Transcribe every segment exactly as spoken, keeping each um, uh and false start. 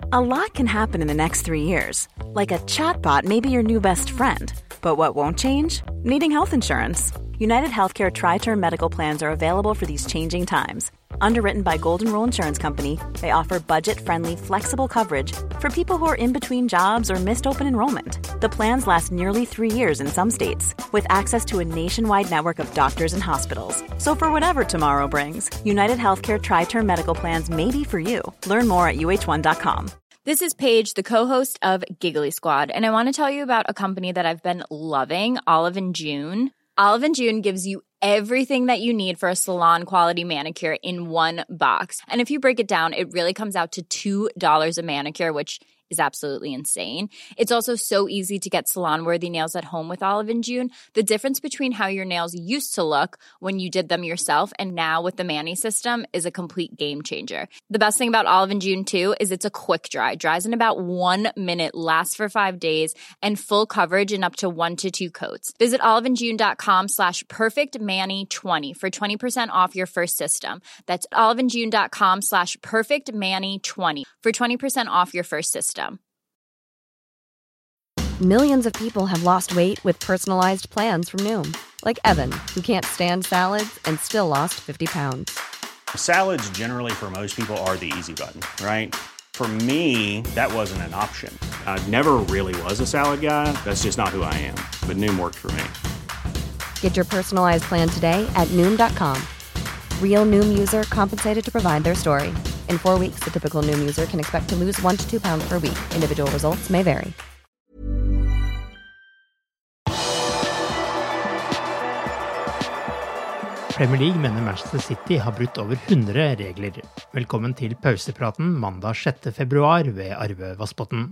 A lot can happen in the next three years. Like a chatbot may be your new best friend. But what won't change? Needing health insurance. United Healthcare Tri-Term Medical Plans are available for these changing times. Underwritten by Golden Rule Insurance Company, they offer budget-friendly, flexible coverage for people who are in between jobs or missed open enrollment. The plans last nearly three years in some states, with access to a nationwide network of doctors and hospitals. So for whatever tomorrow brings, United Healthcare Tri-Term Medical Plans may be for you. Learn more at U H one dot com. This is Paige, the co-host of Giggly Squad, and I want to tell you about a company that I've been loving, Olive and June. Olive and June gives you everything that you need for a salon-quality manicure in one box. And if you break it down, it really comes out to two dollars a manicure, which is absolutely insane. It's also so easy to get salon-worthy nails at home with Olive and June. The difference between how your nails used to look when you did them yourself and now with the Mani system is a complete game changer. The best thing about Olive and June, too, is it's a quick dry. Dries in about one minute, lasts for five days, and full coverage in up to one to two coats. Visit oliveandjune.com slash perfectmani20 for twenty percent off your first system. That's oliveandjune.com slash perfectmani20 for twenty percent off your first system. Millions of people have lost weight with personalized plans from Noom. Like Evan, who can't stand salads and still lost fifty pounds. Salads generally for most people are the easy button, right? For me, that wasn't an option. I never really was a salad guy. That's just not who I am. But Noom worked for me. Get your personalized plan today at Noom dot com. Real Noom user compensated to provide their story. In four weeks, the typical Noom user can expect to lose one to two pounds per week. Individual results may vary. Premier League mener Manchester City har brutt over hundre regler. Velkommen til pausepraten mandag sjette februar ved Arve Vassbotn.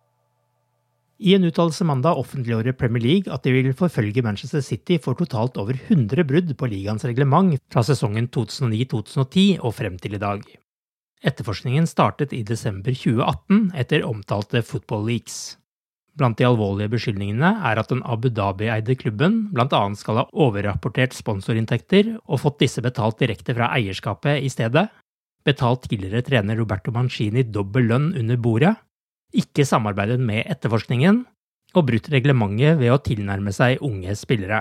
I en uttalelse mandag offentliggjorde Premier League at de vil forfølge Manchester City for totalt over hundre brudd på ligaens reglement fra sesongen to tusen og ni til to tusen og ti og frem til i dag. Etterforskningen startet i desember tjue atten etter omtalte Football Leaks. Blant de alvorlige beskyldningene er at den Abu Dhabi-eide klubben blant annet skal ha overrapportert sponsorinntekter og fått disse betalt direkte fra eierskapet i stedet, betalt tidligere trener Roberto Mancini dobbel lønn under bordet, ikke samarbeidet med etterforskningen, og brutt reglementet ved å tilnærme seg unge spillere.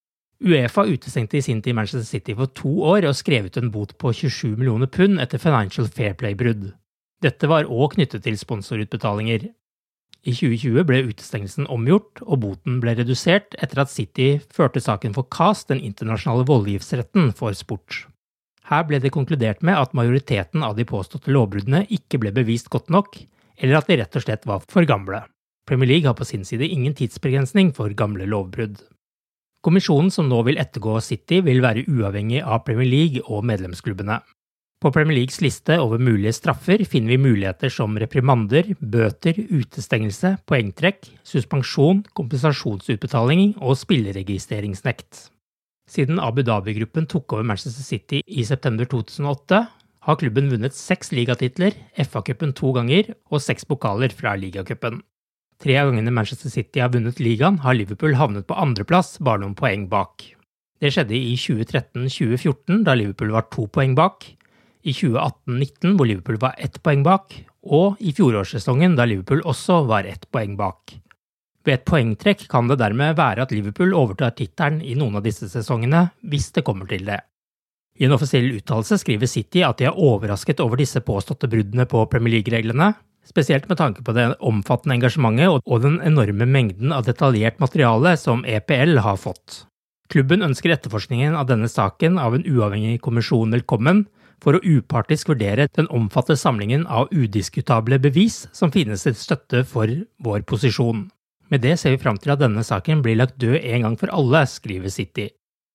UEFA utestengte i sin tid Manchester City for to år og skrev ut en bot på tjuesju millioner pund etter Financial Fair Play-brudd. Dette var også knyttet til sponsorutbetalinger. I tjue tjue ble utestengelsen omgjort, og boten ble redusert etter at City førte saken for C A S, den internasjonale voldgiftsretten for sport. Her ble det konkludert med at majoriteten av de påståtte lovbruddene ikke ble bevist godt nok, eller at de rett og slett var for gamle. Premier League har på sin side ingen tidsbegrensning for gamle lovbrudd. Kommisjonen som nå vil ettergå City vil være uavhengig av Premier League og medlemsklubbene. På Premier Leagues liste over mulige straffer finner vi muligheter som reprimander, bøter, utestengelse, poengtrekk, suspensjon, kompensasjonsutbetaling og spilleregistreringsnekt. Siden Abu Dhabi-gruppen tok over Manchester City i september to tusen og åtte, har klubben vunnet seks ligatitler, F A-cupen to ganger og seks pokaler fra ligacupen. Tre av gangene Manchester City har vunnet ligaen, har Liverpool havnet på andreplass, bare noen poeng bak. Det skjedde i tjue tretten tjue fjorten, da Liverpool var to poeng bak, i tjue atten nitten, hvor Liverpool var ett poeng bak, og i fjorårssesongen, da Liverpool også var ett poeng bak. Ved et poengtrekk kan det dermed være at Liverpool overtar tittelen i noen av disse sesongene, hvis det kommer til det. I en offisiell uttalelse skriver City at de er overrasket over disse påståtte bruddene på Premier League-reglene, spesielt med tanke på det omfattende engasjementet og den enorme mengden av detaljert materiale som E P L har fått. Klubben ønsker etterforskningen av denne saken av en uavhengig kommisjon velkommen, for å upartisk vurdere den omfattende samlingen av udiskutable bevis som finnes til støtte for vår posisjon. Med det ser vi frem til at denne saken blir lagt død en gang for alle, skriver City.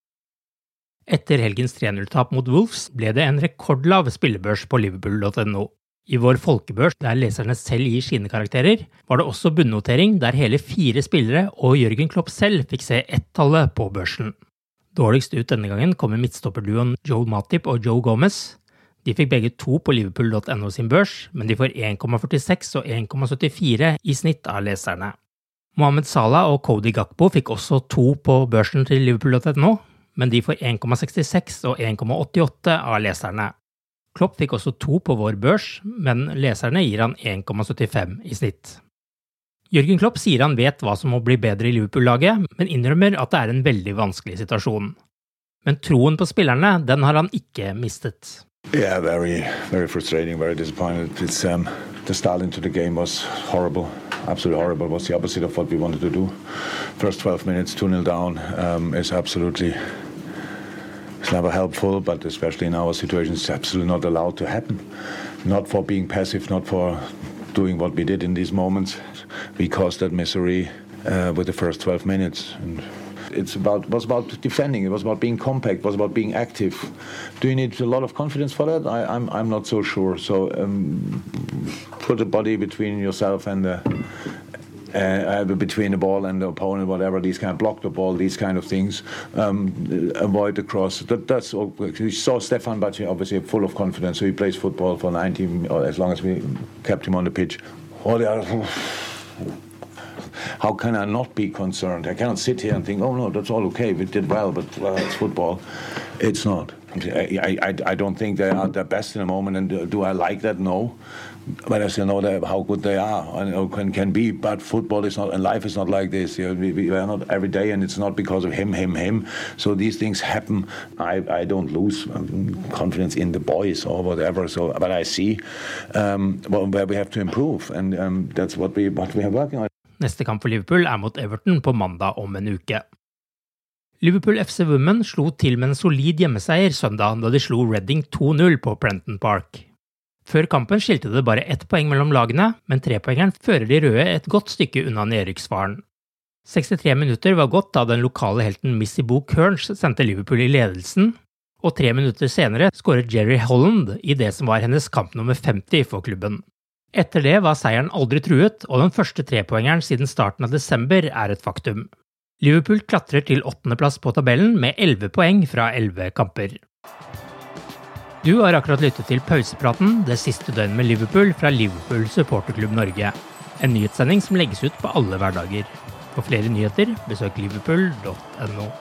Etter helgens tre null-tap mot Wolves ble det en rekordlav spillebørs på liverpool punktum no. I vår folkebørs, der leserne selv gir sine karakterer, var det også bunnotering der hele fire spillere og Jørgen Klopp selv fikk se ett-tallet på børsen. Dårligst ut denne gangen kommer midtstopperduoen Joel Matip og Joe Gomez. De fikk begge to på liverpool punktum no sin børs, men de får en komma førtiseks og en komma syttifire i snitt av leserne. Mohamed Salah og Cody Gakpo fikk også to på børsen til liverpool punktum no, men de får en komma sekstiseks og en komma åttiåtte av leserne. Klopp fikk også to på vår børs, men leserne gir han en komma syttifem i snitt. Jürgen Klopp sier han vet hva som må bli bedre i Liverpool-laget, men innrømmer at det er en veldig vanskelig situasjon. Men troen på spillerne, den har han ikke mistet. Yeah, very, very frustrating, very disappointed. It's, um, the start into the game was horrible, absolutely horrible. It was the opposite of what we wanted to do. First twelve minutes, two nil down, um, is absolutely, it's never helpful, but especially in our situation, it's absolutely not allowed to happen. Not for being passive, not for doing what we did in these moments. We caused that misery uh, with the first twelve minutes. And It's about, it was about defending, it was about being compact, it was about being active. Do you need a lot of confidence for that? I, I'm, I'm not so sure. So um, put the body between yourself and the, uh, uh, between the ball and the opponent, whatever, these kind of block the ball, these kind of things. Um, avoid the cross. That, that's all. We saw Stefan Bacci obviously full of confidence, so he plays football for ninety, or as long as we kept him on the pitch. All the other, how can I not be concerned? I cannot sit here and think, oh no, that's all okay, we did well, but well, it's football. It's not. I, I, I don't think they are the best in the moment, and do I like that? No. But I still know that how good they are and can, can be, but football is not, and life is not like this. You know, we, we are not every day, and it's not because of him, him, him. So these things happen. I, I don't lose confidence in the boys or whatever. So, but I see um, where we have to improve, and um, that's what we what we are working on. Neste kamp for Liverpool er mot Everton på mandag om en uke. Liverpool F C Women slo til med en solid hjemmeseier søndag da de slo Reading to null på Prenton Park. Før kampen skilte det bare ett poeng mellom lagene, men trepoengeren fører de røde et godt stykke unna nedrykksfaren. sekstitre minutter var gått da den lokale helten Missy Bo Kearns sendte Liverpool i ledelsen, og tre minutter senere skåret Jerry Holland i det som var hennes kamp nummer femti for klubben. Etter det var seieren aldri truet, og den første trepoengeren siden starten av desember er et faktum. Liverpool klatrer til åttende plass på tabellen med elleve poeng fra elleve kamper. Du har akkurat lyttet til pausepraten det siste døgnet med Liverpool fra Liverpool Supporterklubb Norge. En nyhetssending som legges ut på alle hverdager. For flere nyheter, besøk liverpool punktum no.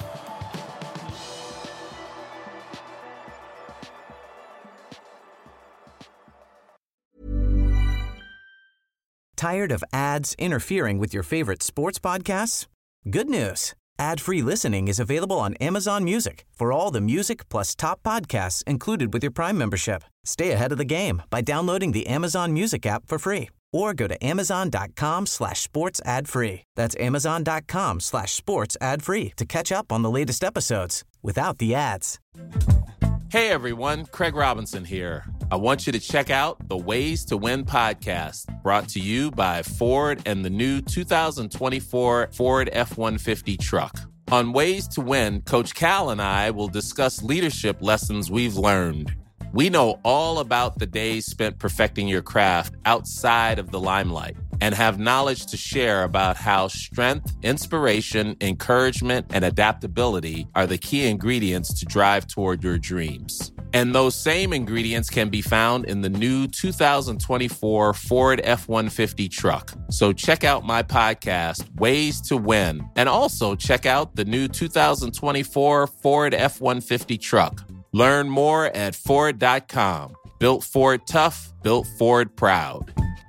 Tired of ads interfering with your favorite sports podcasts? Good news. Ad-free listening is available on Amazon Music for all the music plus top podcasts included with your Prime membership. Stay ahead of the game by downloading the Amazon Music app for free or go to amazon.com slash sports ad free. That's amazon.com slash sports ad free to catch up on the latest episodes without the ads. Hey everyone, Craig Robinson here. I want you to check out the Ways to Win podcast, brought to you by Ford and the new two thousand twenty-four Ford F one fifty truck. On Ways to Win, Coach Cal and I will discuss leadership lessons we've learned. We know all about the days spent perfecting your craft outside of the limelight and have knowledge to share about how strength, inspiration, encouragement, and adaptability are the key ingredients to drive toward your dreams. And those same ingredients can be found in the new two thousand twenty-four Ford F one fifty truck. So check out my podcast, Ways to Win, and also check out the new two thousand twenty-four Ford F one fifty truck. Learn more at Ford dot com. Built Ford tough, built Ford proud.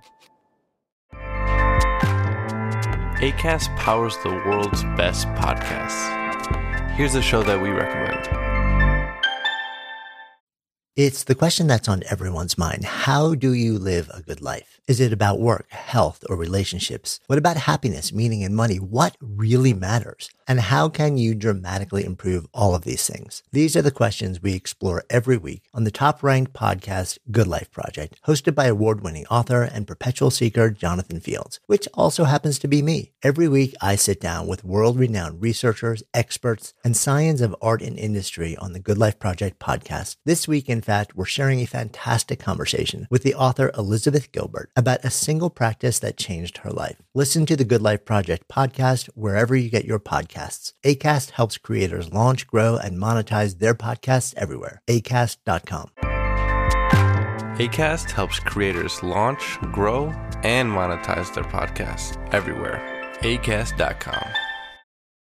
Acast powers the world's best podcasts. Here's a show that we recommend. It's the question that's on everyone's mind. How do you live a good life? Is it about work, health, or relationships? What about happiness, meaning, and money? What really matters? And how can you dramatically improve all of these things? These are the questions we explore every week on the top-ranked podcast, Good Life Project, hosted by award-winning author and perpetual seeker Jonathan Fields, which also happens to be me. Every week, I sit down with world-renowned researchers, experts, and science of art and industry on the Good Life Project podcast. This week, in fact, we're sharing a fantastic conversation with the author Elizabeth Gilbert about a single practice that changed her life. Listen to the Good Life Project podcast wherever you get your podcasts. Acast helps creators launch, grow, and monetize their podcasts everywhere. acast dot com. Acast helps creators launch, grow, and monetize their podcasts everywhere. acast dot com.